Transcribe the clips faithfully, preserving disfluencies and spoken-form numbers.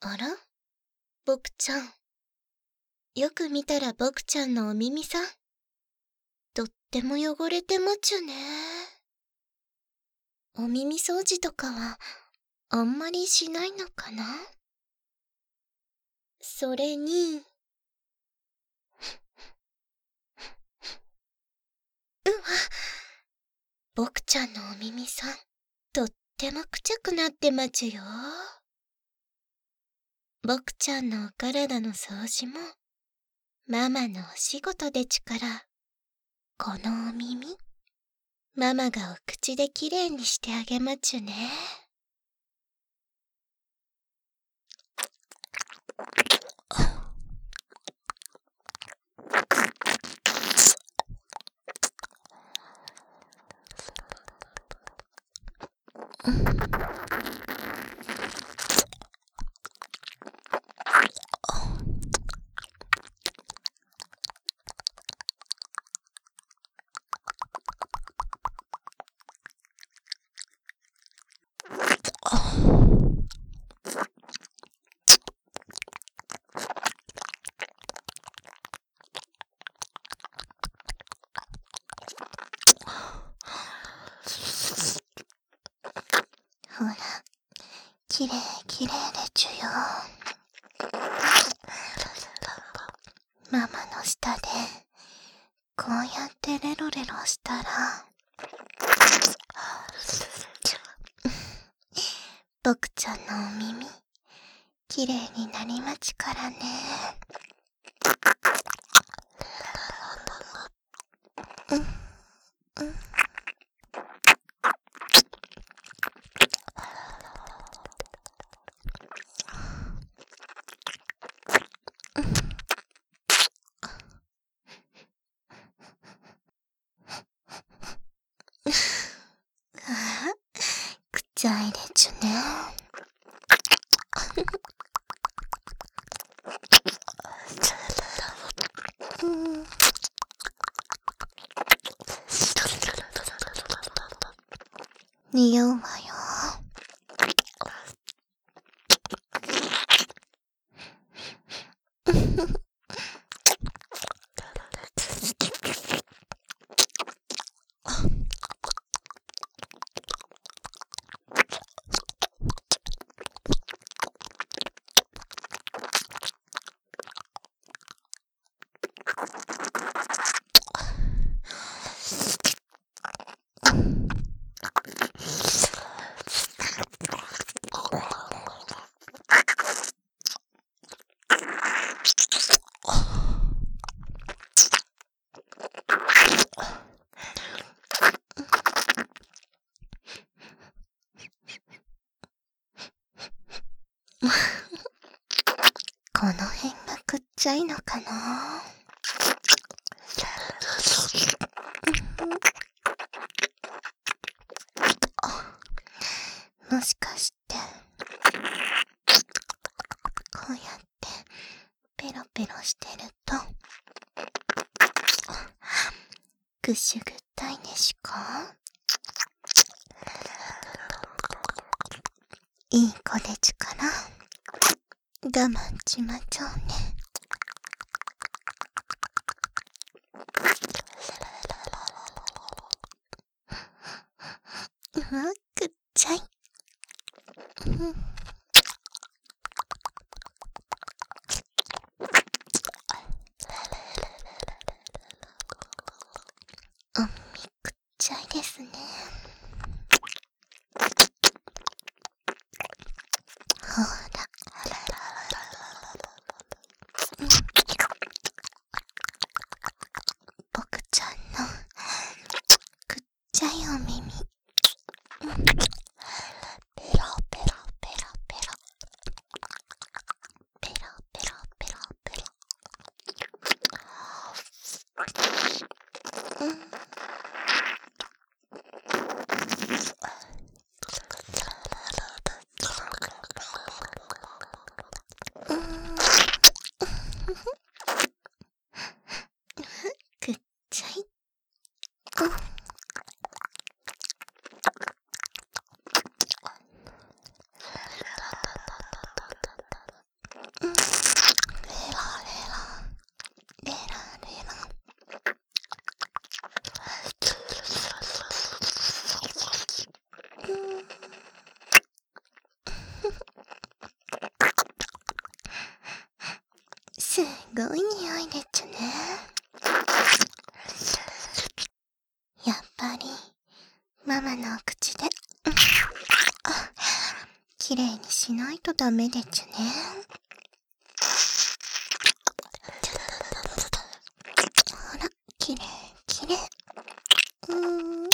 あら？ボクちゃん。よく見たらボクちゃんのお耳さん。とっても汚れてまちゅね。お耳掃除とかはあんまりしないのかな？それに、うわ、ボクちゃんのお耳さん、とってもくちゃくなってまちゅよ。ボクちゃんのお体の掃除も、ママのお仕事でちから、このお耳、ママがお口できれいにしてあげまちゅね。ほら、きれいきれいでちゅよ。ママの下で、こうやってレロレロしたら、ボクちゃんのお耳、きれいになりまちからね。うん、うん。ああ、くちゃいでちゅね。うん。匂うわよ。この辺がくっちゃいのかな。もしかして、こうやってペロペロしてると、ぐしゅぐったいねしか？いい子でちから、我慢ちまちょうね。うわ、くっちゃい。うん。お耳くっちゃいですね。ほら。ボクちゃんのくっちゃいお耳。ペロペロペロペロ。ペロペロペロペロ。うん。うん。くっちゃい。うん。 ごい匂いでちゅね。やっぱりママのお口できれいにしないとダメでちゅね。ほら、きれいきれい。うーん。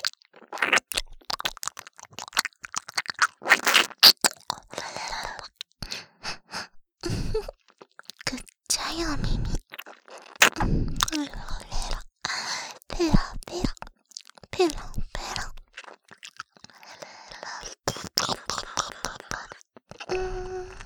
くっちゃいお耳。ペロペロペロペロペロ。うーん。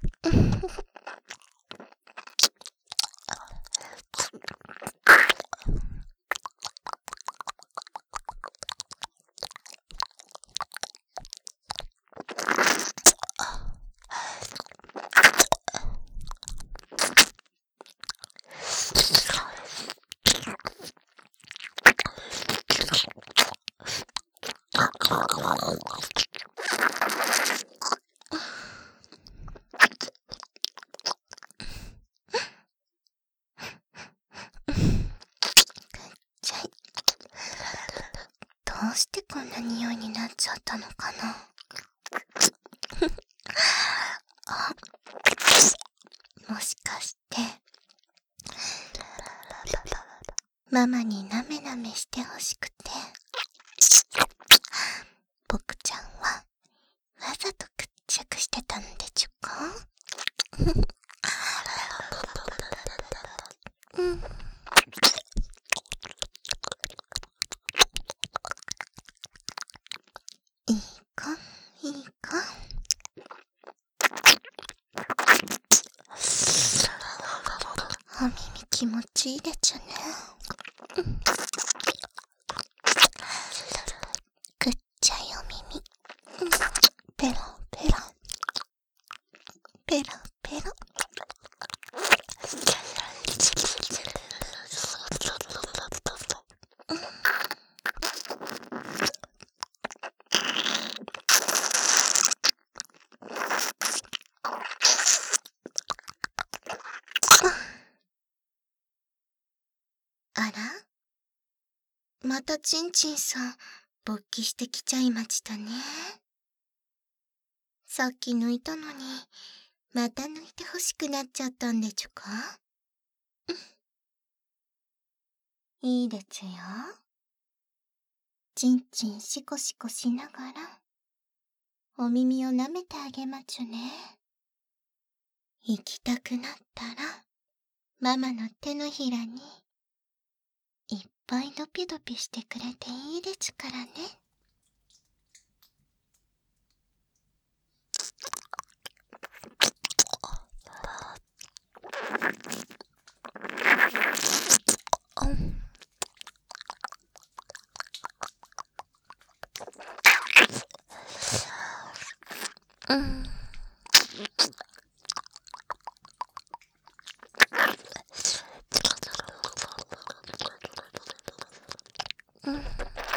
どうしてこんな匂いになっちゃったのかな。あ、もしかしてママになめなめしてほしくて僕ちゃんはわざとくっちゃくしてたんでちゅか。うん。いいかいいか。お耳気持ちいいでちゅね。うん、くっちゃいお耳。うん、ペロペロペロペロ。あら、またちんちんさん勃起してきちゃいましたね。さっき抜いたのにまた抜いてほしくなっちゃったんでちゅか。いいでちゅよ。ちんちんシコシコしながらお耳を舐めてあげまちゅね。行きたくなったらママの手のひらにいっぱいドピドピしてくれていいでちゅからね。うん。うん。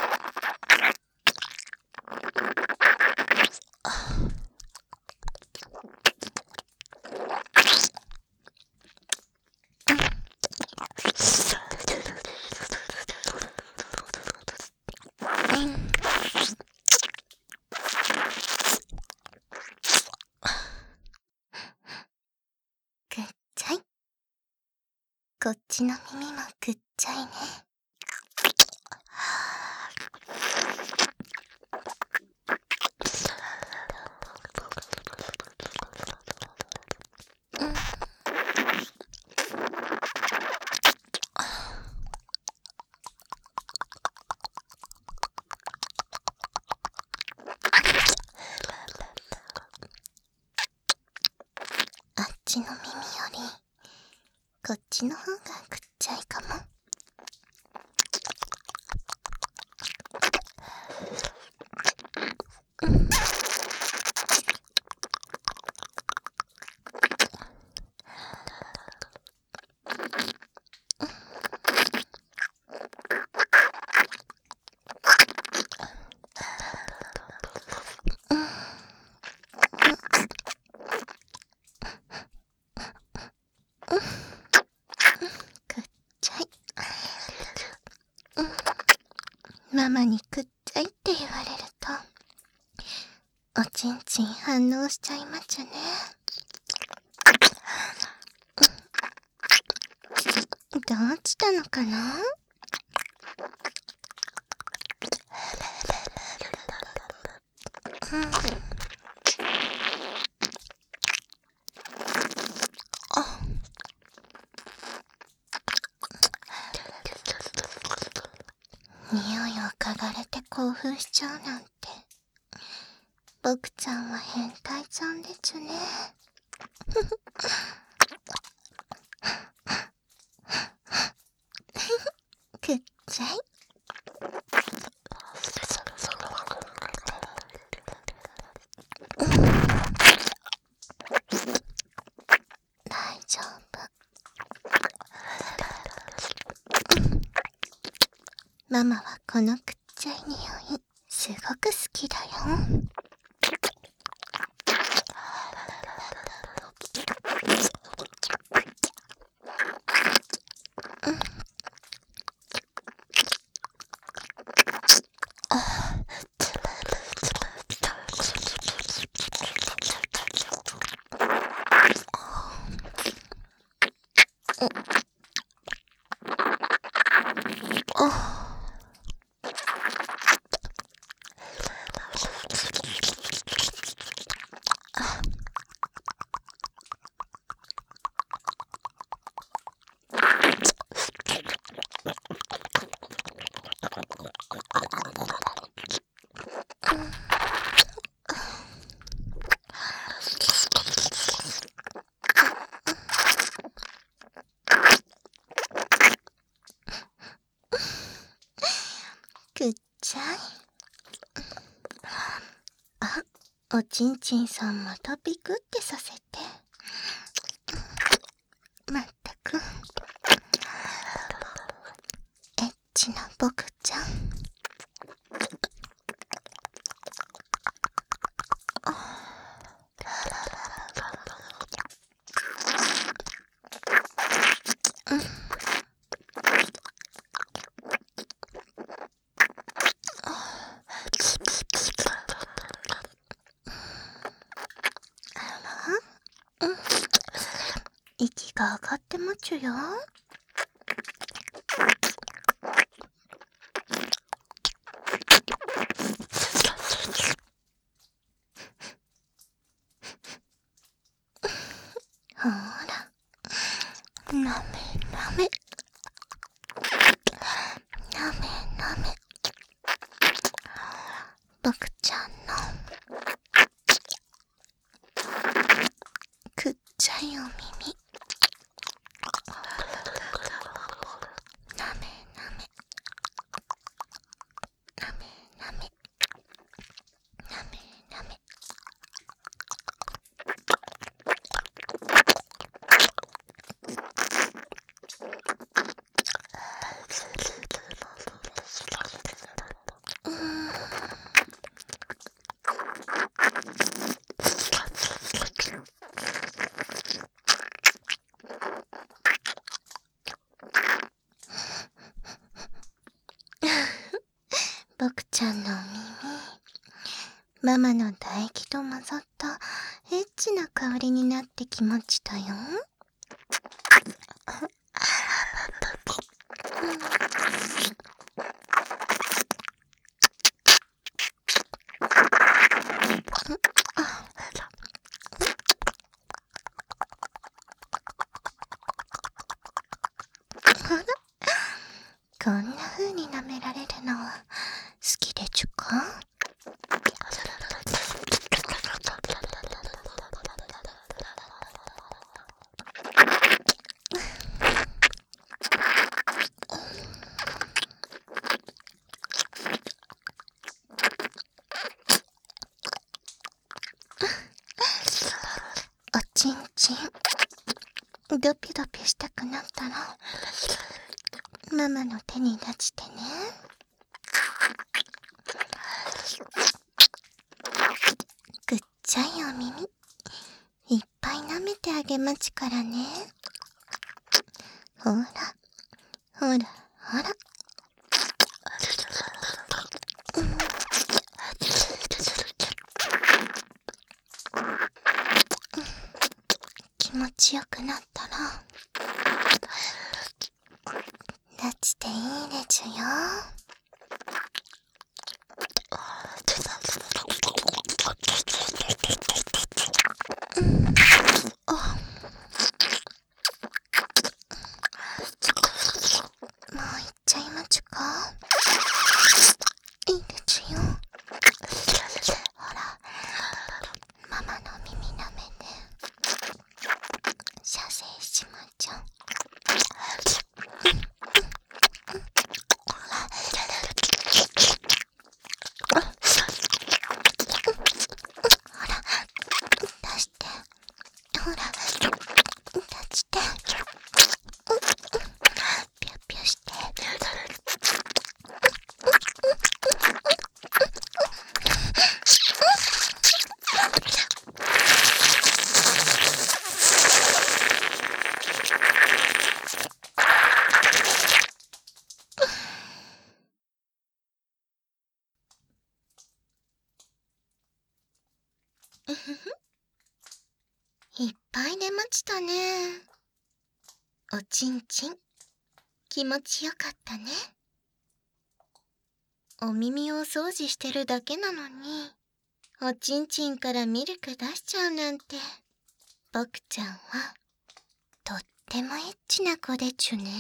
くっちゃい。こっちの耳もくっちゃいね。うん。あっちの耳よりこっちの方がくっちゃいかも。うん。 マにくっちゃいって言われると、おちんちん反応しちゃいまちゅね。どうしたのかな？うん。あ。匂いを嗅がれて興奮しちゃうなんて、僕ちゃんは変態ちゃんでちゅね。くっちゃい。大丈夫。ママはこのくっちゃい匂いすごく好きだよ。くっちゃい。あ、おちんちんさんまたピクってさせて。まったくエッチな僕ちゃん。息が上がってまちゅよ。ほら、なめなめなめなめ、僕ちゃんのくっちゃいお耳、なめなめなめなめなめなめ。うーん。僕ちゃんのお耳、ママの唾液と混ざったエッチな香りになってきましたよ。あら、こんな風に舐められるのは好きでちゅか？おちんちんドピドピしたくなったらママの手に出してね。くっちゃいお耳いっぱい舐めてあげまちからね。ほらほらほら。 気持ちよくなったら立ちていいでちゅよ。もう行っちゃいまちゅか。いいでちゅよ。ほら、ママの耳なめて射精しまちゃう。ほら、出して。ほら、立ちて。ぴゅぴゅして。うふふ。いっぱい出ましたね。おちんちん、気持ちよかったね。お耳を掃除してるだけなのに、おちんちんからミルク出しちゃうなんて、ボクちゃんは、とってもエッチな子でちゅね。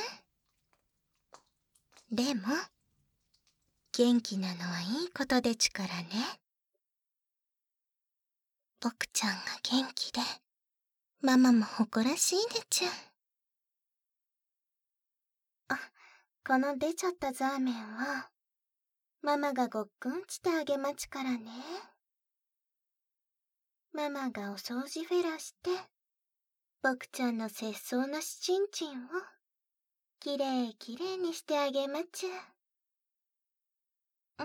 でも、元気なのはいいことでちゅからね。ボクちゃんが元気で、ママも誇らしいでちゅ。あ、この出ちゃったザーメンは、ママがごっくんしてあげまちからね。ママがお掃除フェラして、ボクちゃんの節操なしちんちんを、きれいきれいにしてあげまちゅ。うん。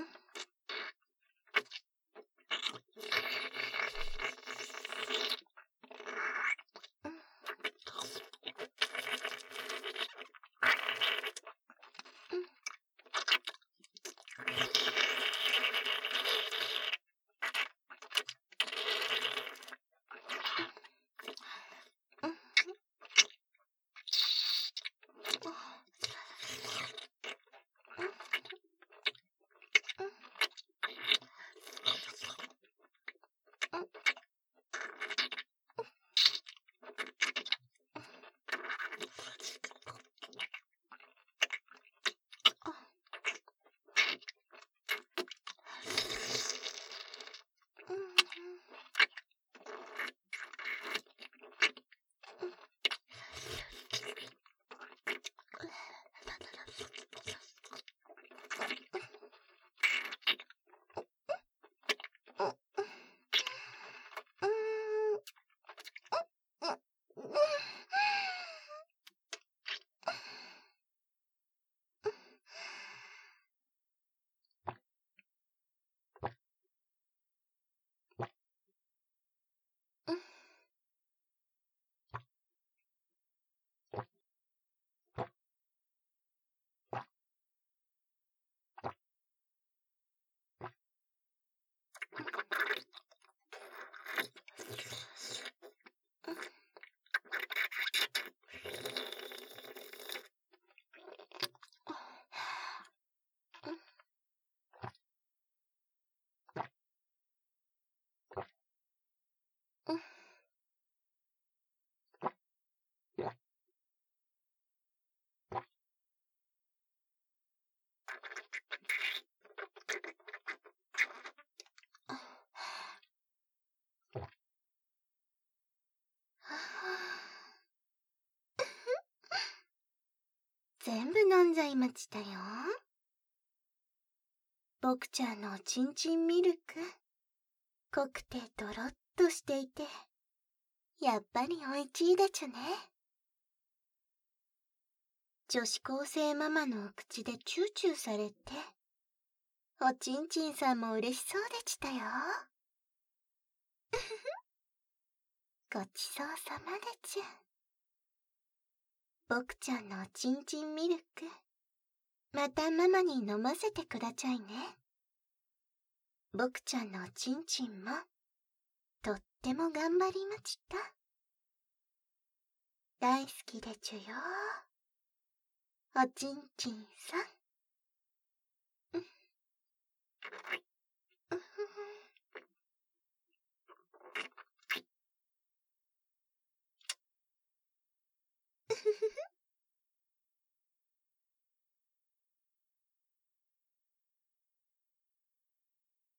全部飲んじゃいましたよ。ボクちゃんのおちんちんミルク、濃くてドロッとしていて、やっぱりおいちいでちゅね。女子高生ママのお口でチューチューされて、おちんちんさんも嬉しそうでしたよ。ごちそうさまでちゅ。ボクちゃんのおちんちんミルク、またママに飲ませてくだちゃいね。ボクちゃんのおちんちんも、とっても頑張りました。 大好きでちゅよ。おちんちんさん。